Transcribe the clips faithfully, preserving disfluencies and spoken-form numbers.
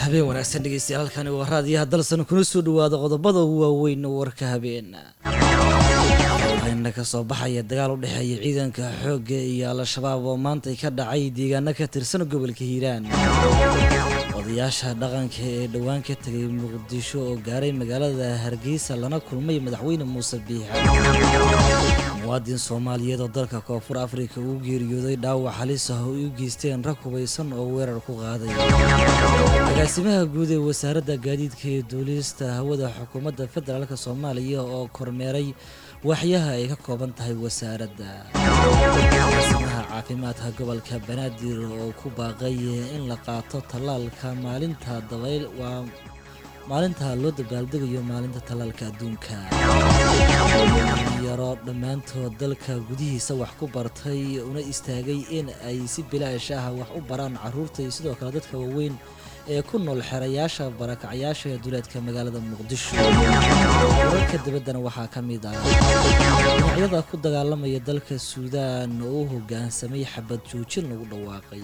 habeen wanaagsan dhegeystayaal halkani waa raadiyaha dalsan kuna soo dhawaada qodobada ugu waaweyn warka habeen waxayna ka soo baxaya dagaal u dhexeeya ciidanka xoogga iyo al-shabaab oo maanta ka dhacay deegaano ka tirsan gobolka Hiiraan odayaasha dhaqanka ee dhawaan ka tagay Muqdisho oo gaaray magaalada Hargeysa lana kulmay madaxweyne Muuse Biixi muwaadin Soomaaliyeed oo dalka Koonfur Afrika uu geeriyooday dhaawac halis ah oo u geysteen rag hubeysan oo weerar ku qaaday agaasimaha guud ee wasaaradda gaadiidka iyo duulista hawada xukuumadda federaalka Soomaaliya oo kormeeray waxyaha ay ka kooban tahay wasaaradda agaasimaha caafimaadka gobolka Banaadir oo ku baaqay in la qaato tallaalka maalinta dabayl waa maalinta loo dabaaldegayo maalinta tallaalka adduunka yaro dhamaantood dalka gudihiisa wax ku bartay una istaagay in ay si bilaash ah wax u baraan caruurta iyo sidoo kale dadka waaweyn ee ku nool xerayaasha barakacayaasha ee duleedka magaalada Muqdisho wararka dibaddana waxaa ka mid ah dhinacyada ku dagaalamaya dalka Suudaan oo u hoggaansamay xabad joojin lagu dhawaaqay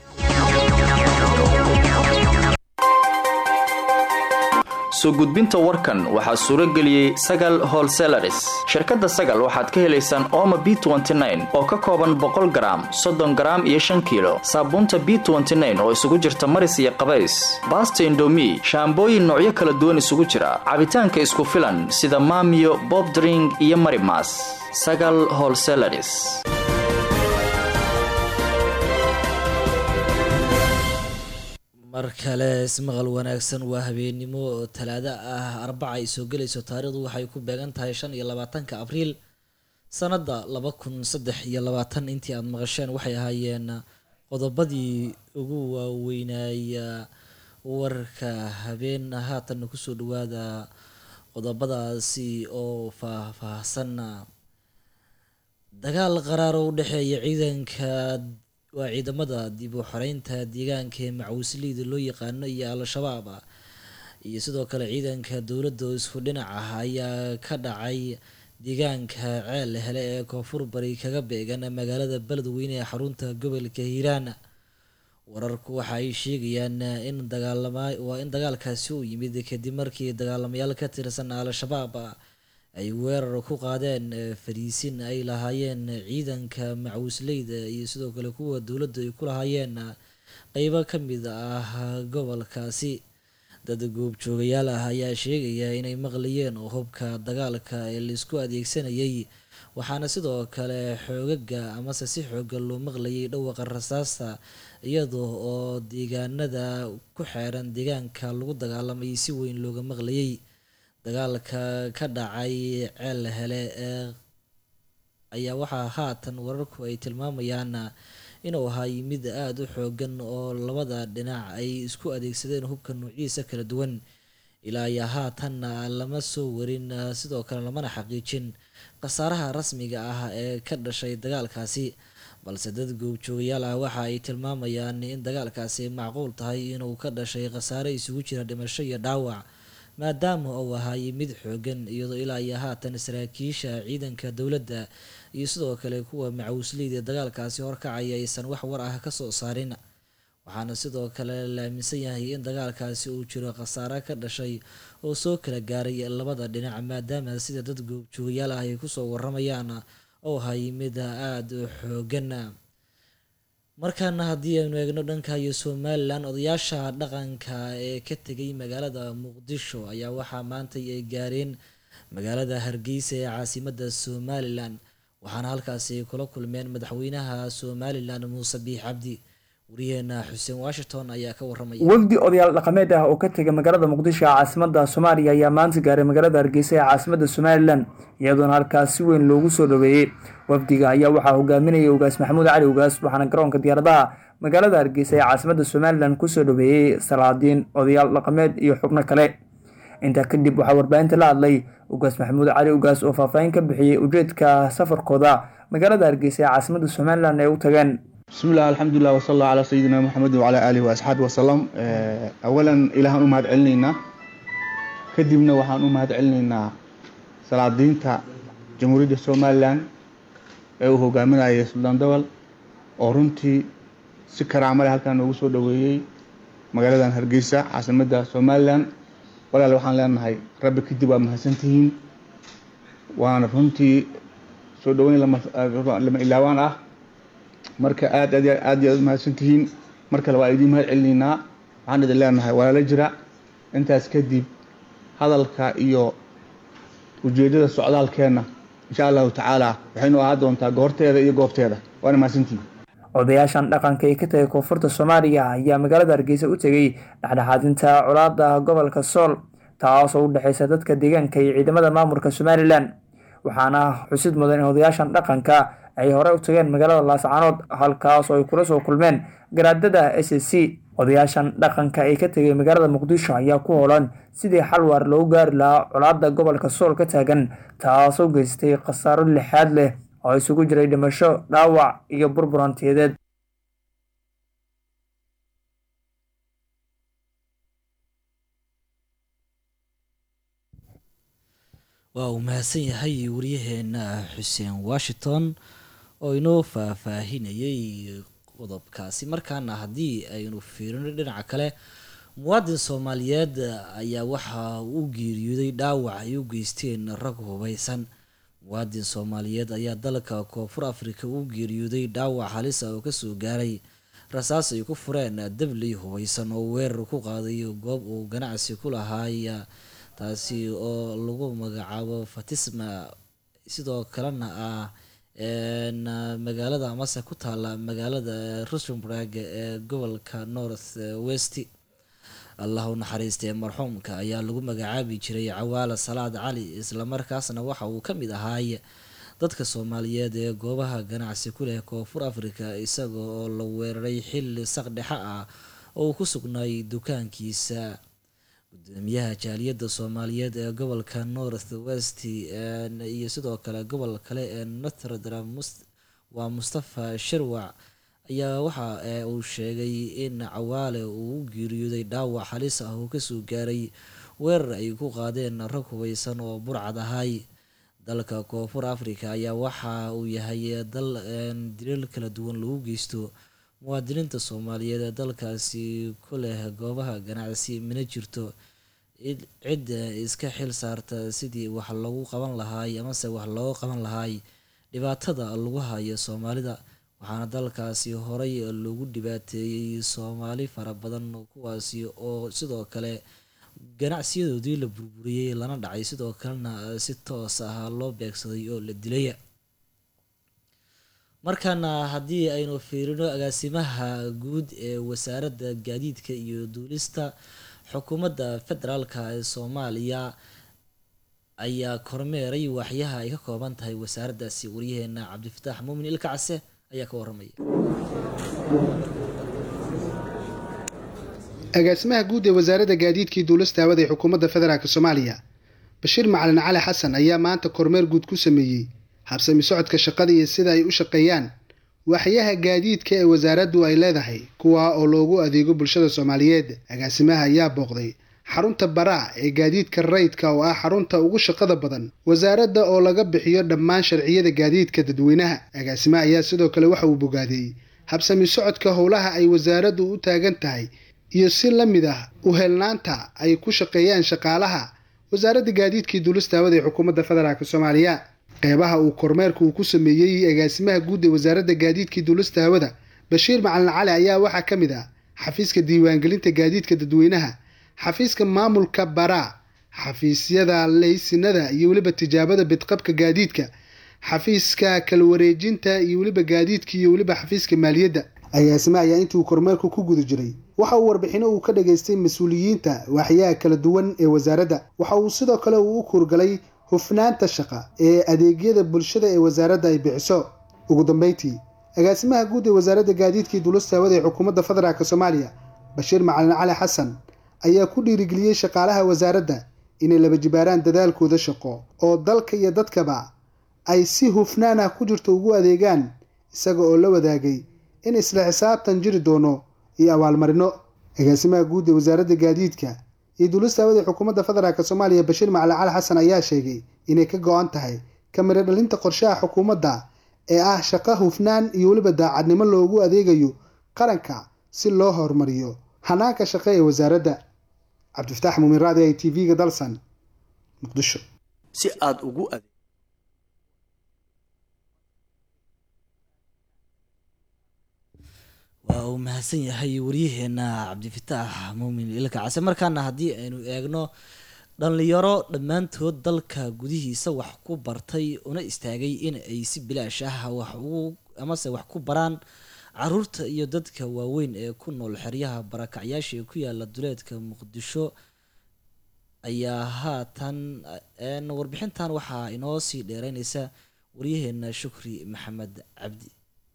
soo gudbinta warkan waxaa suuro geliyay Sagal Wholesalers shirkadda Sagal waxaad ka helaysaan Omo B twenty nine oo ka kooban boqol gram soddon gram iyo shan kiilo saabuunta B twenty nine oo isugu jirta maris iyo qabays basta indomie shaambooyin noocyo kala duwan isugu jira cabitaanka isku filan sida Maamiyo Bob Drink iyo Marimas Sagal Wholesalers markale ismaqal wanaagsan waa habeenimo talaado ah arbaca ay soo galayso taariikhdu waxay ku beegan tahay shan iyo labaatanka abriil sanada laba kun saddex iyo labaatan intii aad maqasheen waxay ahaayeen qodobadii ugu waaweynaya warka habeen haatan kusoo dhawaada qodobadaasi oo faahfaahsan dagaal qaraar oo u dhexeeya ciidanka waa ciidamada dib u xoreynta deegaanka ee Macawisleyda loo yaqaano iyo al-shabaab iyo sidoo kale ciidanka dowladda isku dhinac ah ayaa ka dhacay deegaanka ceel hele ee Koonfur Bari kaga beegan magaalada Beledweyne ee xarunta gobolka Hiiraan wararku waxa ay sheegayaan in dagaalama waa in dagaalkaasi uu yimid kadib markii dagaalamayaal ka tirsan al-shabaab ay weerar ku qaadeen fariisin ay lahaayeen ciidanka Macawisleyda iyo sidoo kale kuwa dowladda ay ku lahaayeen qaybo ka mid ah gobolkaasi dad goobjoogayaal ah ayaa sheegaya inay maqlayeen hubka dagaalka ee la isku adeegsanayay waxaana sidoo kale xoogaga ama si xoogan loo maqlayay dhawaaqa rasaasta iyadoo oo deegaanada ku xeeran deegaanka lagu dagaalamay si weyn looga maqlayay dagaalka ka dhacay ceel hele ee ayaa waxaa haatan wararku ay tilmaamayaan inuu ahay mid aada u xoogan oo labada dhinac ay isku adeegsadeen hubka noocyadiisa kala duwan ilaa iyo haatan lama soo warin sidoo kale lamana xaqiijin khasaaraha rasmiga ah ee ka dhashay dagaalkaasi balse dad goobjoogayaal ah waxa ay tilmaamayaan in dagaalkaasi macquul tahay inuu ka dhashay khasaare isugu jira dhimasho iyo dhaawac maadaama uu ahay mid xoogan iyadoo ilaa iyo haatan saraakiisha ciidanka dowladda iyo sidoo kale kuwa Macawisleyda dagaalkaasi horkacaya aysan wax war ah ka soo saarin waxaana sidoo kale la aaminsan yahay in dagaalkaasi uu jiro khasaare ka dhashay oo soo kala gaaray labada dhinac maadaama sida dad goobjoogayaal ah ay kusoo waramayaan oo ahay mid aada u xoogan markaana haddii aynu eegno dhanka iyo Somaliland odayaasha dhaqanka ee ka tegay magaalada Muqdisho ayaa waxaa maanta ay gaareen magaalada Hargeysa ee caasimadda Somaliland waxaana halkaasi kula kulmeen madaxweynaha Somaliland Muuse Biixi Cabdi wariyeena Xuseen Washington ayaa ka waramay wafdi odayaal dhaqameed ah oo ka tegay magaalada Muqdisho ee caasimadda Soomaaliya ayaa maanta gaaray magaalada Hargeysa ee caasimadda Somaliland iyadoo halkaas si weyn loogu soo dhaweeyay wafdiga ayaa waxaa hogaaminayay ugaas Maxamuud Cali ugaas waxaana garoonka diyaaradaha magaalada Hargeysa ee caasimadda Somaliland ku soo dhaweeyay salaadiin odayaal dhaqameed iyo xubno kale inta kadib waxaa warbaahinta la hadlay ugaas Maxamuud Cali ugaas oo faahfaahin ka bixiyay ujeedka safarkooda magaalada Hargeysa ee caasimadda Somaliland ay u tageen بسم الله الحمد لله وصلى الله على سيدنا محمد وعلى آله وأصحابه وسلم أولا إلى أن أمهد علينا كدبنا وحان أمهد علينا صلاة دينتا جمهورية الصوماليان هو قامنا يا سلطان دول أورنتي سكر عمل هالكان وصول دويي magaaladan Hargeysa caasimadda Somaliland walaal waxaan leenahay rabbi kadib waa mahadsantihiin waana runtii soo dhaweyn lama lama ilaawaan ah marka aad aad aad aad mahadsantihiin marka la waa idin mahad celinaa waxaan idin leenahay walaal jira intaas kadib hadalka iyo ujeedada socdaalkeena insha Allah taala waxaynu ahaa doontaa goorteeda iyo goobteeda waana mahadsantihiin odayaashan dhaqanka ee ka tagay koonfurta Soomaaliya ayaa magaalada Hargeysa u tagay dhexdhexaadinta colaadda gobolka Sool taas oo u dhaxaysa dadka deegaanka iyo ciidamada maamulka Somaliland waxaana xusid mudan in odayaashan dhaqanka ay hore u tageen magaalada Laascaanood halkaas oo ay kula soo kulmeen garaadada S S C odayaashan dhaqanka ee ka tagay magaalada Muqdisho ayaa ku hoolan sidii xal waar loo gaari lahaa colaadda gobolka Sool ka taagan taas oo geystay khasaaro lixaad leh oo isugu jiray dhimasho dhaawac iyo burburanteed waa uu mahadsan yahay wariyaheena Xuseen Washington oo inoo faahfaahinayay qodobkaasi markaana haddii aynu fiirino dhinaca kale muwaadin Soomaaliyeed ayaa waxa uu geeriyooday dhaawac ay u geysteen rag hubeysan muwaadin Soomaaliyeed ayaa dalka Koonfur Afrika u geeriyooday dhaawac halis ah oo ka soo gaaray rasaas ay ku fureen dabley hubeysan oo weerar ku qaaday goob uu ganacsi ku lahaay taasi oo lagu magacaabo Fatisma sidoo kalena ah een magaalada Masa ku taala magaalada Rustenburg ee gobolka North West Allah u naxariistay marxuumka ayaa lagu magacaabi jiray Cawaala Salaad Cali isla markaasna waxa uu ka mid ahaa dadka Soomaaliyeed ee goobaha ganacsi ku leh Koonfur Afrika isagoo oo la weeraray xilli saqdhexa ah oo ku sugnay dukaankiisa gudoomiyaha jaaliyadda Soomaaliyeed ee gobolka North West iyo sidoo kale gobol kale ee Notre Dame waa Mustafa Shirwac ayaa waxa uu sheegay in Cawaale uu geeriyooday dhaawac halis ah oo ka soo gaaray weerar ay ku qaadeen rag hubeysan oo burcad ahay dalka Koonfur Afrika ayaa waxa uu yahay dal dilal kala duwan lagu geysto muwaadiniinta Soomaaliyeed ee dalkaasi ku leh goobaha ganacsi mana jirto cid iska xil saarta sidii wax lagu qaban lahaay ama se wax loo qaban lahaay dhibaatada lagu hayo Soomaalida waxaana dalkaasi horay lagu dhibaateeyay Soomaali fara badan kuwaasi oo sidoo kale ganacsiyadoodii la burburiyay lana dhacay sidoo kalena si toos ah loo beegsaday oo la dilay markaana haddii aynu fiirino agaasimaha guud ee wasaaradda gaadiidka iyo duulista xukuumadda federaalka ee Soomaaliya ayaa kormeeray waxyaha ay ka kooban tahay wasaaraddaasi wariyaheena Cabdifataax Muumin Ilkacse ayaa ka waramaya agaasimaha guud ee wasaaradda gaadiidka iyo duulista hawada ee xukuumadda federaalka Soomaaliya Bashiir Macalin Cali Xasan ayaa maanta kormeer guud ku sameeyay habsami socodka shaqada iyo sida ay u shaqeeyaan waxyaha gaadiidka ee wasaaraddu ay leedahay kuwa oo loogu adeego bulshada Soomaaliyeed agaasimaha ayaa booqday xarunta Baraa ee gaadiidka rayidka oo ah xarunta ugu shaqada badan wasaaradda oo laga bixiyo dhammaan sharciyada gaadiidka dadweynaha agaasimaha ayaa sidoo kale waxa uu bogaaday habsami socodka howlaha ay wasaaraddu u taagan tahay iyo si la mid ah u helnaanta ay ku shaqeeyaan shaqaalaha wasaaradda gaadiidka iyo duulista hawada ee xukuumadda federaalka Soomaaliya qeybaha uu kormeerku ku sameeyay agaasimaha guud ee wasaaradda gaadiidka iyo duulista hawada Bashiir Macalin Cali ayaa waxa ka mid ah xafiiska diiwaangelinta gaadiidka dadweynaha xafiiska maamulka Baraa xafiisyada laysinada iyo waliba tijaabada bidqabka gaadiidka xafiiska kala wareejinta iyo waliba gaadiidka iyo waliba xafiiska maaliyadda agaasimaha ayaa intuu kormeerku ku guda jiray waxa uu warbixino uu ka dhageystay mas'uuliyiinta waxyaha kala duwan ee wasaaradda waxa uu sidoo kale uu u kurgalay hufnaanta shaqa ee adeegyada bulshada ee wasaaradda ay bixiso ugu dambeyntii agaasimaha guud ee wasaaradda gaadiidka iyo duulista hawada ee xukuumadda federaalka Soomaaliya Bashiir Macalin Cali Xasan ayaa ku dhiirigeliyay shaqaalaha wasaaradda inay laba jibaaraan dadaalkooda shaqo oo dalka iyo dadkaba ay si hufnaan ah ku jirto ugu adeegaan isaga oo la wadaagay in isla xisaabtan jiri doono iyo abaalmarino agaasimaha guud ee wasaaradda gaadiidka iyo duulista hawada ee xukuumadda federaalka Soomaaliya Bashiir Macalin Cali Xasan ayaa sheegay inay ka go'an tahay kamira dhalinta qorshaha xukuumadda ee ah shaqo hufnaan iyo waliba daacadnimo loogu adeegayo qaranka si loo horumariyo hanaanka shaqo ee wasaaradda. cabdifataax muumin raadi ay t v-ga dalsan muqdisho. si aad ugu ade waa uu mahadsan yahay waryaheena cabdifataax muumin ilka case. markaana haddii aynu eegno dhalinyaro dhammaantood dalka gudihiisa wax ku bartay una istaagay in ay si bilaash ah wax ugu amase wax ku baraan caruurta iyo dadka waaweyn ee ku nool xeryaha barakacyaasha ee ku yaala duleedka muqdisho ayaa haatan warbixintan waxaa inoo sii dheereynaysa waryaheena shukri maxamed cabdi.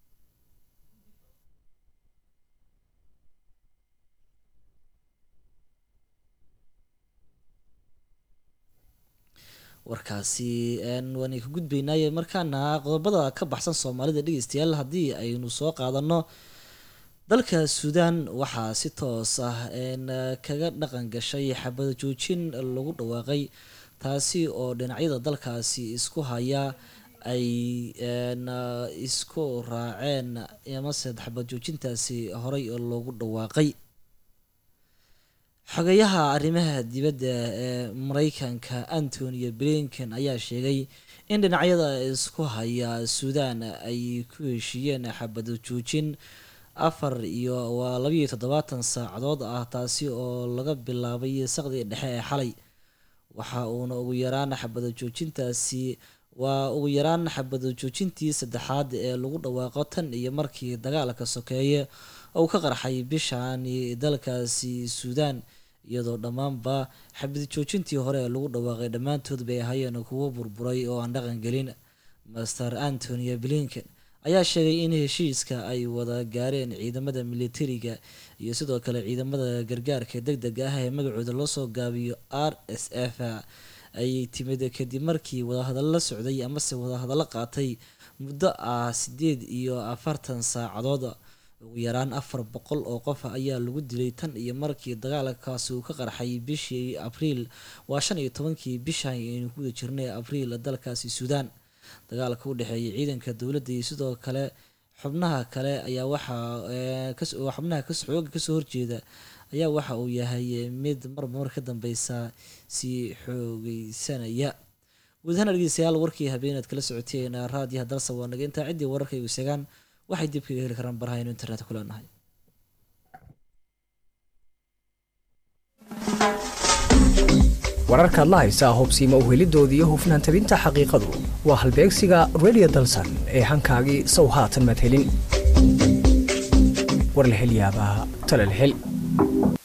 warkaasi waan ka gudbaynaaye markaana qodobada ka baxsan soomaalida dhegeystayaal haddii aynu soo qaadano dalka suudaan waxaa si toos ah kaga dhaqan gashay xabad joojin lagu dhawaaqay taasi oo dhinacyada dalkaasi isku haya ay isku raaceen amase xabad joojintaasi horey loogu dhawaaqay. xogayaha arrimaha dibadda ee mareykanka Anthony Blinken ayaa sheegay in dhinacyada isku haya Suudaan ay ku heshiiyeen xabad joojin afar iyo waa laba iyo toddobaatan saacadood ah taasi oo laga bilaabay saqdii dhexe ee xalay. waxa uuna ugu yaraan xabad joojintaasi waa ugu yaraan xabad joojintii saddexaad ee lagu dhawaaqo tan iyo markii dagaalka sokeeye oo ka qarxay bishaani dalkaasi Suudaan, iyadoo dhammaanba xabad joojintii hore lagu dhawaaqay dhammaantood bay ahaayeen kuwo burburay oo aan dhaqan gelin. Master Anthony Blinken ayaa sheegay in heshiiska ay wada gaareen ciidamada militariga iyo sidoo kale ciidamada gargaarka degdega ah ee magacooda loo soo gaabiyo R S F ay timid kadib markii wadahadallo socday amase wadahadallo qaatay muddo ah sideed iyo afartan saacadood. ugu yaraan afar boqol oo qof ayaa lagu dilay tan iyo markii dagaalkaasi uu ka qarxay bishii Abriil waa shan iyo tobankii bishan aynu ku jirnay Abriil dalkaasi Suudaan. dagaalka u dhexeeyay ciidanka dowladda iyo sidoo kale xubnaha kale ayaa waxa ka xubnaha ka xoog ka soo horjeeda ayaa waxa uu yahay mid marmar ka dambeysa si xoogeysanaya. gudahaan dhageystayaal warkii habeenaad kala socoteen raadiyaha dalsa waa naga intaa cidii wararka ay isagaan waxay dib kaga heli karaan baraha internet ku leenahay. wararka la haysa hubsiimo u helidoodii iyo hufnaan tabinta xaqiiqadu waa halbeegsiga Radio Dalsan ee hankaagii sow haatan mad helin war la hel yaabaa tala la hel